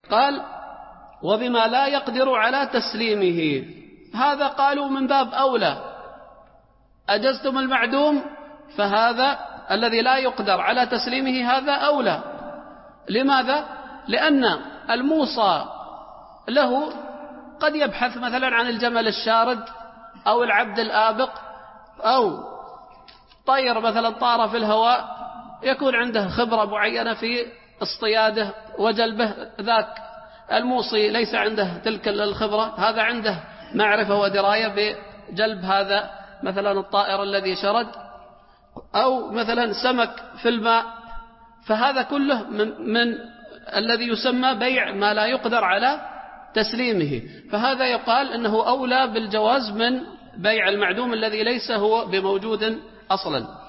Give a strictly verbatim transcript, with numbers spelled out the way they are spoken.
قال وبما لا يقدر على تسليمه. هذا قالوا من باب أولى، أجزتم المعدوم فهذا الذي لا يقدر على تسليمه هذا أولى. لماذا؟ لأن الموصى له قد يبحث مثلا عن الجمل الشارد أو العبد الآبق أو طير مثلا طار في الهواء، يكون عنده خبرة معينة في اصطياده وجلبه، ذاك الموصي ليس عنده تلك الخبرة، هذا عنده معرفة ودراية بجلب هذا مثلا الطائر الذي شرد، أو مثلا سمك في الماء، فهذا كله من, من الذي يسمى بيع ما لا يقدر على تسليمه، فهذا يقال إنه أولى بالجواز من بيع المعدوم الذي ليس هو بموجود أصلا.